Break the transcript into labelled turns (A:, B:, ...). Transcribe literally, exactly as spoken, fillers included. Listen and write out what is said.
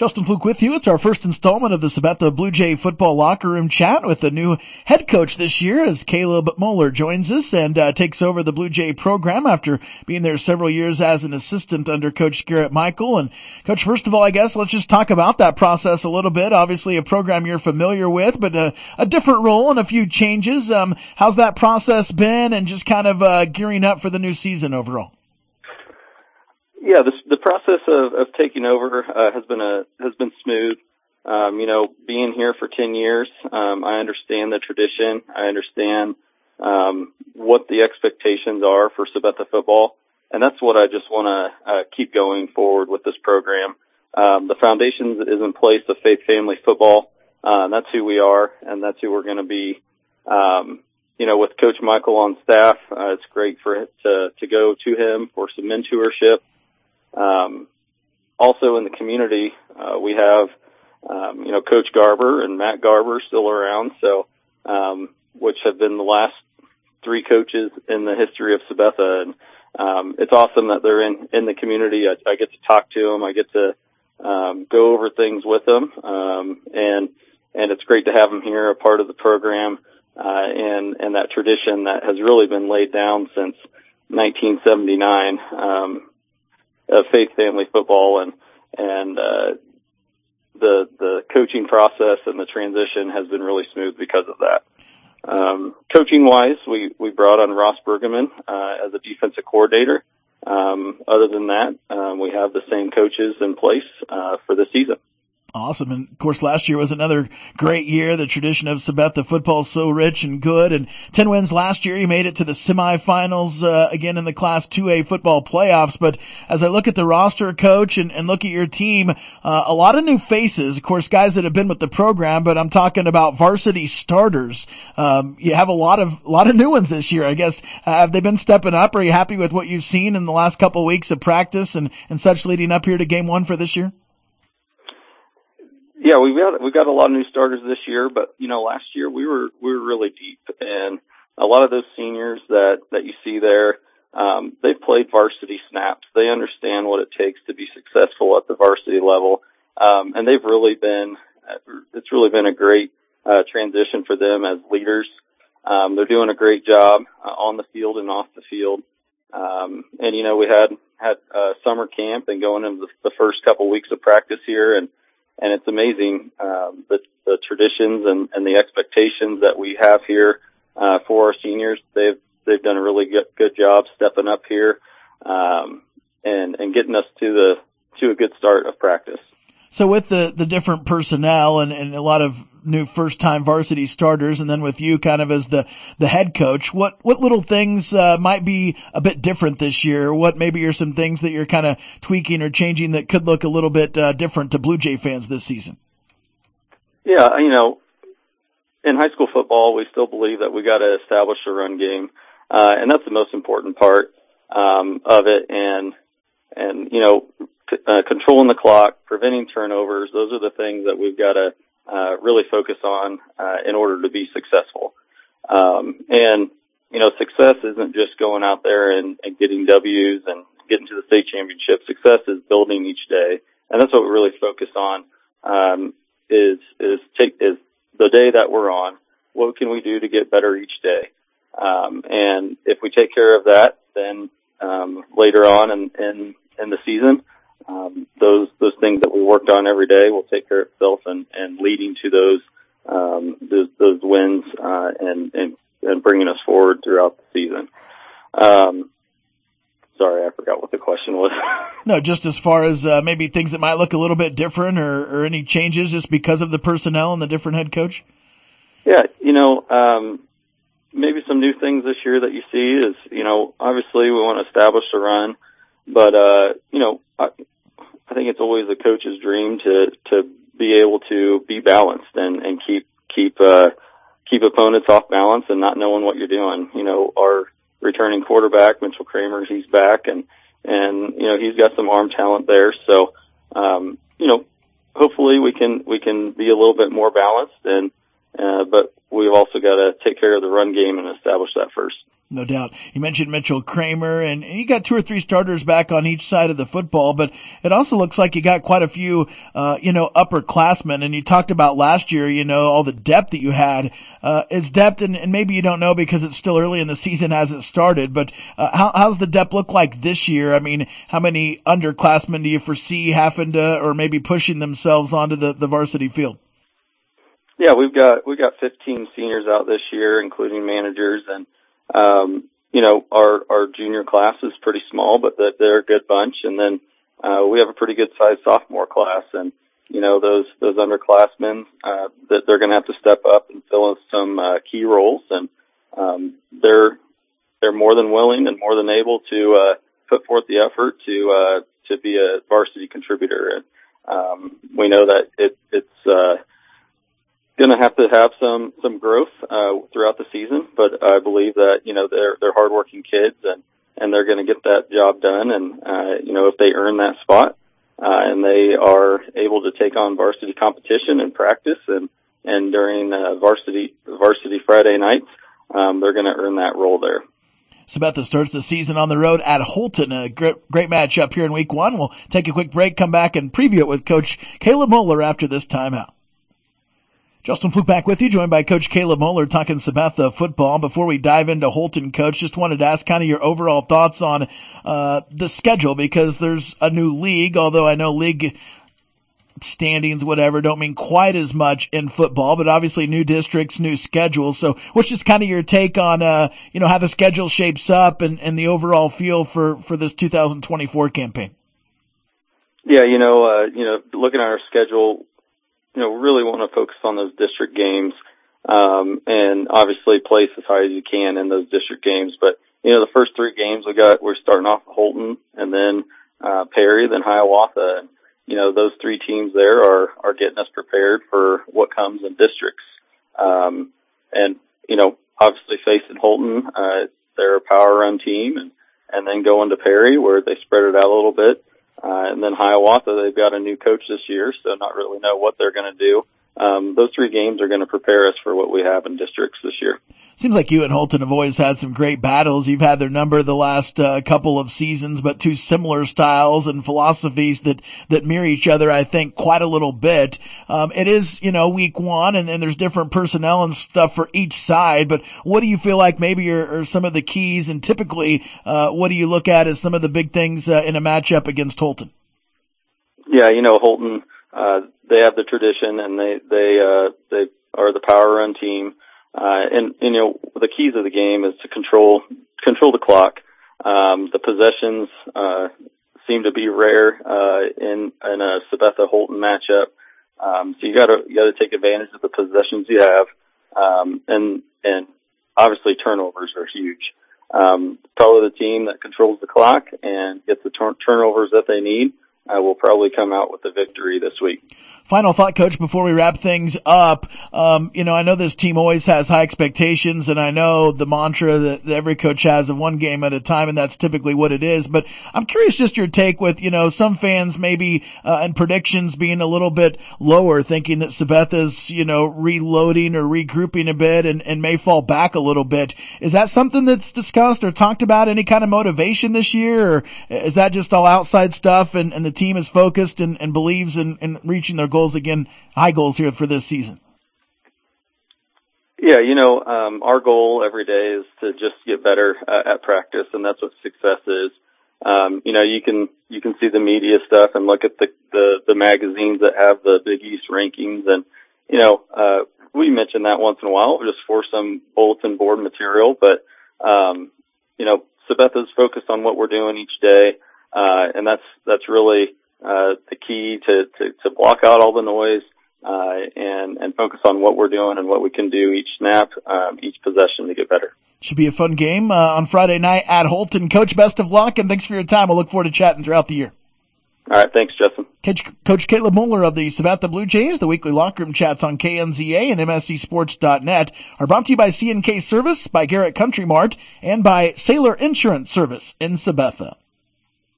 A: Justin Fluke with you. It's our first installment of the Sabetha Blue Jay Football Locker Room Chat with the new head coach this year as Caleb Moeller joins us and uh, takes over the Blue Jay program after being there several years as an assistant under Coach Garrett Michael. And Coach, first of all, I guess let's just talk about that process a little bit. Obviously a program you're familiar with, but a, a different role and a few changes. Um, how's that process been and just kind of uh, gearing up for the new season overall?
B: Yeah, the, the process of, of taking over uh, has been a has been smooth. Um, you know, being here for ten years, um, I understand the tradition. I understand um, what the expectations are for Sabetha football, and that's what I just want to uh, keep going forward with this program. Um, the foundation is in place of Faith Family Football. Uh, and that's who we are, and that's who we're going to be. Um, you know, with Coach Michael on staff, uh, it's great for it to to go to him for some mentorship. Um, also in the community, uh, we have, um, you know, Coach Garber and Matt Garber still around. So, um, which have been the last three coaches in the history of Sabetha. And, um, it's awesome that they're in, in the community. I, I get to talk to them. I get to, um, go over things with them. Um, and, and it's great to have them here, a part of the program, uh, and, and that tradition that has really been laid down since nineteen seventy-nine. Um, of Faith Family Football, and and uh, the the coaching process and the transition has been really smooth because of that. Um, coaching wise, we we brought on Ross Bergeman uh, as a defensive coordinator. Um, other than that, um, we have the same coaches in place uh, for the season.
A: Awesome. And, of course, last year was another great year. The tradition of Sabetha football is so rich and good. And ten wins last year. You made it to the semifinals uh, again in the Class two A football playoffs. But as I look at the roster, Coach, and, and look at your team, uh, a lot of new faces. Of course, guys that have been with the program, but I'm talking about varsity starters. Um, you have a lot of a lot of new ones this year, I guess. Uh, have they been stepping up? Are you happy with what you've seen in the last couple of weeks of practice and, and such leading up here to game one for this year?
B: Yeah, we've got we've got a lot of new starters this year, but you know, last year we were we were really deep, and a lot of those seniors that that you see there, um, they've played varsity snaps. They understand what it takes to be successful at the varsity level, um, and they've really been it's really been a great uh, transition for them as leaders. Um, they're doing a great job uh, on the field and off the field, um, and you know, we had had uh, summer camp and going into the, the first couple weeks of practice here, and And it's amazing, um, the, the traditions and, and the expectations that we have here, uh, for our seniors. They've, they've done a really good, good job stepping up here, um, and, and getting us to the, to a good start of practice.
A: So with the, the different personnel and, and a lot of new first-time varsity starters, and then with you kind of as the, the head coach, what, what little things uh, might be a bit different this year? What maybe are some things that you're kind of tweaking or changing that could look a little bit uh, different to Blue Jay fans this season?
B: Yeah, you know, in high school football, we still believe that we got to establish a run game, uh, and that's the most important part um, of it. And and you know, uh, controlling the clock, preventing turnovers, those are the things that we've got to uh, really focus on uh, in order to be successful. Um, and, you know, success isn't just going out there and, and getting W's and getting to the state championship. Success is building each day. And that's what we really focus on, um, is, is take, is the day that we're on, what can we do to get better each day? Um, and if we take care of that, then, um, later on in, in, in the season, Um, those those things that we worked on every day will take care of itself and, and leading to those um, those, those wins uh, and, and and bringing us forward throughout the season. Um, sorry, I forgot what the question was.
A: No, just as far as uh, maybe things that might look a little bit different, or, or any changes just because of the personnel and the different head coach.
B: Yeah, you know, um, maybe some new things this year that you see is, you know, obviously we want to establish the run, but uh, you know. I, I think it's always a coach's dream to, to be able to be balanced and, and keep, keep, uh, keep opponents off balance and not knowing what you're doing. You know, our returning quarterback, Mitchell Kramer, he's back and, and, you know, he's got some arm talent there. So, um, you know, hopefully we can, we can be a little bit more balanced and, uh, but we we've also got to take care of the run game and establish that first.
A: No doubt. You mentioned Mitchell Kramer, and you got two or three starters back on each side of the football, but it also looks like you got quite a few, uh, you know, upperclassmen. And you talked about last year, you know, all the depth that you had. Uh, is depth, and, and maybe you don't know because it's still early in the season as it started, but uh, how, how's the depth look like this year? I mean, how many underclassmen do you foresee having to, or maybe pushing themselves onto the, the varsity field?
B: Yeah, we've got we've got fifteen seniors out this year, including managers, and Um, you know, our, our junior class is pretty small, but that they're a good bunch. And then, uh, we have a pretty good sized sophomore class, and, you know, those, those underclassmen, uh, that they're going to have to step up and fill in some, uh, key roles. And, um, they're, they're more than willing and more than able to, uh, put forth the effort to, uh, to be a varsity contributor. And, um, we know that it, it's, uh, going to have to have some some growth uh, throughout the season, but I believe that you know they're they're hardworking kids, and and they're going to get that job done. And uh, you know if they earn that spot uh, and they are able to take on varsity competition and practice, and and during uh, varsity varsity Friday nights, um, they're going to earn that role there.
A: Sabetha starts the season on the road at Holton. A great, great matchup here in week one. We'll take a quick break, come back, and preview it with Coach Caleb Moeller after this timeout. Justin Fluke back with you, joined by Coach Caleb Moeller, talking Sabetha football. Before we dive into Holton, Coach, just wanted to ask kind of your overall thoughts on uh, the schedule, because there's a new league, although I know league standings, whatever, don't mean quite as much in football, but obviously new districts, new schedules. So what's just kind of your take on, uh, you know, how the schedule shapes up and, and the overall feel for, for this two thousand twenty-four campaign?
B: Yeah, you know, uh, you know, looking at our schedule, you know, really want to focus on those district games, um, and obviously place as high as you can in those district games. But, you know, the first three games we got, we're starting off with Holton, and then, uh, Perry, then Hiawatha. And, you know, those three teams there are, are getting us prepared for what comes in districts. Um, and, you know, obviously facing Holton, uh, they're a power run team, and, and then going to Perry where they spread it out a little bit. Uh, and then Hiawatha, they've got a new coach this year, so not really know what they're going to do. Um, those three games are going to prepare us for what we have in districts this year.
A: Seems like you and Holton have always had some great battles. You've had their number the last uh, couple of seasons, but two similar styles and philosophies that, that mirror each other, I think, quite a little bit. Um, it is, you know, week one, and, and there's different personnel and stuff for each side, but what do you feel like maybe are, are some of the keys, and typically uh, what do you look at as some of the big things uh, in a matchup against Holton?
B: Yeah, you know, Holton, uh, they have the tradition, and they, they, uh, they are the power run team. Uh, and, you know, the keys of the game is to control, control the clock. Um, the possessions, uh, seem to be rare, uh, in, in a Sabetha Holton matchup. Um, so you gotta, you gotta take advantage of the possessions you have. Um, and, and obviously turnovers are huge. Um, probably the team that controls the clock and gets the tur- turnovers that they need, uh, will probably come out with the victory this week.
A: Final thought, Coach, before we wrap things up. Um, you know, I know this team always has high expectations, and I know the mantra that every coach has of one game at a time, and that's typically what it is. But I'm curious just your take with, you know, some fans maybe uh, and predictions being a little bit lower, thinking that Sabetha's, you know, reloading or regrouping a bit and, and may fall back a little bit. Is that something that's discussed or talked about, any kind of motivation this year, or is that just all outside stuff and, and the team is focused and, and believes in, in reaching their goals again, high goals here for this season?
B: Yeah, you know, um, our goal every day is to just get better uh, at practice, and that's what success is. Um, you know, you can you can see the media stuff and look at the, the, the magazines that have the Big East rankings, and, you know, uh, we mention that once in a while just for some bulletin board material, but, um, you know, Sabetha's focused on what we're doing each day, uh, and that's that's really Uh, the key to, to, to block out all the noise, uh, and, and focus on what we're doing and what we can do each snap, um, each possession to get better.
A: Should be a fun game, uh, on Friday night at Holton. Coach, best of luck, and thanks for your time. We'll look forward to chatting throughout the year.
B: All right. Thanks, Justin.
A: Coach, Coach Caleb Moeller of the Sabetha Blue Jays. The weekly locker room chats on K N Z A and M S C Sports dot net are brought to you by C N K Service, by Garrett Country Mart, and by Sailor Insurance Service in Sabetha.